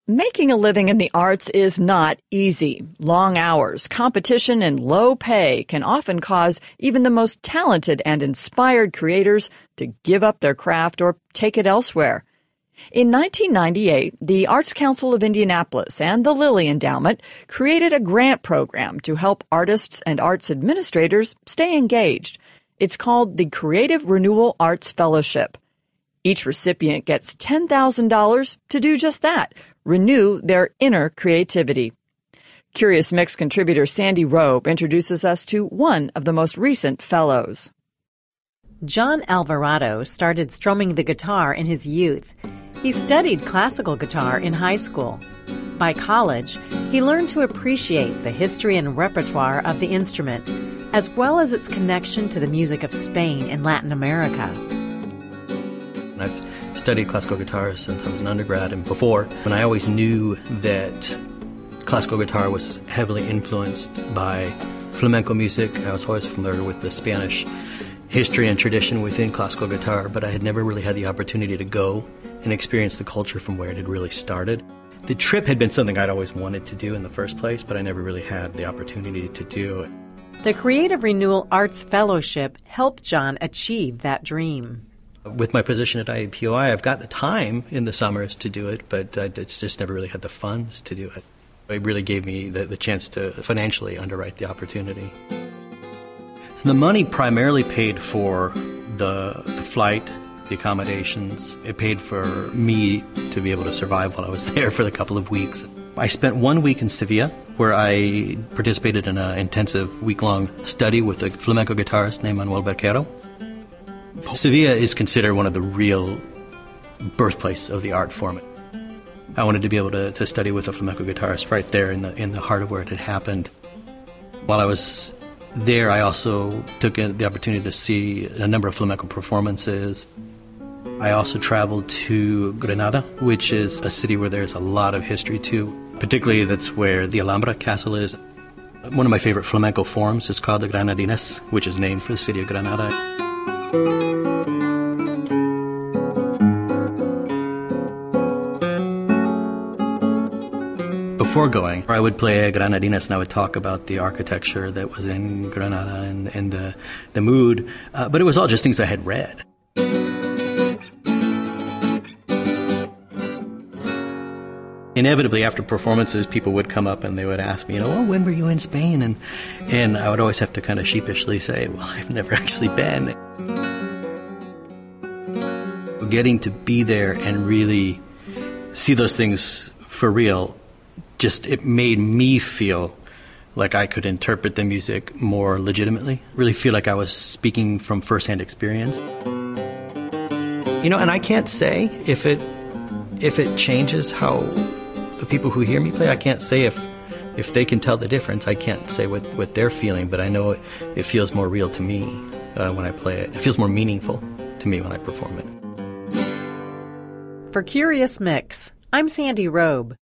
Making a living in the arts is not easy. Long hours, competition, and low pay can often cause even the most talented and inspired creators to give up their craft or take it elsewhere. In 1998, the Arts Council of Indianapolis and the Lilly Endowment created a grant program to help artists and arts administrators stay engaged. It's called the Creative Renewal Arts Fellowship. Each recipient gets $10,000 to do just that, renew their inner creativity. Curious Mix contributor Sandy Robe introduces us to one of the most recent fellows. John Alvarado started strumming the guitar in his youth. He studied classical guitar in high school. By college, he learned to appreciate the history and repertoire of the instrument, as well as its connection to the music of Spain and Latin America. I've studied classical guitar since I was an undergrad and before, and I always knew that classical guitar was heavily influenced by flamenco music. I was always familiar with the Spanish history and tradition within classical guitar, but I had never really had the opportunity to go and experience the culture from where it had really started. The trip had been something I'd always wanted to do in the first place, but I never really had the opportunity to do it. The Creative Renewal Arts Fellowship helped John achieve that dream. With my position at IAPOI, I've got the time in the summers to do it, but it's just never really had the funds to do it. It really gave me the chance to financially underwrite the opportunity. So the money primarily paid for the flight, the accommodations. It paid for me to be able to survive while I was there for a couple of weeks. I spent 1 week in Sevilla, where I participated in an intensive week-long study with a flamenco guitarist named Manuel Berquero. Sevilla is considered one of the real birthplace of the art form. I wanted to be able to study with a flamenco guitarist right there in the heart of where it had happened. While I was there, I also took the opportunity to see a number of flamenco performances. I also traveled to Granada, which is a city where there's a lot of history too. Particularly, that's where the Alhambra Castle is. One of my favorite flamenco forms is called the Granadines, which is named for the city of Granada. Before going, I would play Granadines and I would talk about the architecture that was in Granada and the mood, but it was all just things I had read. Inevitably, after performances, people would come up and they would ask me, when were you in Spain? And I would always have to kind of sheepishly say, well, I've never actually been. Getting to be there and really see those things for real, it made me feel like I could interpret the music more legitimately, really feel like I was speaking from firsthand experience. And I can't say if it changes how the people who hear me play. I can't say if they can tell the difference. I can't say what they're feeling, but I know it feels more real to me when I play it. It feels more meaningful to me when I perform it. For Curious Mix, I'm Sandy Robe.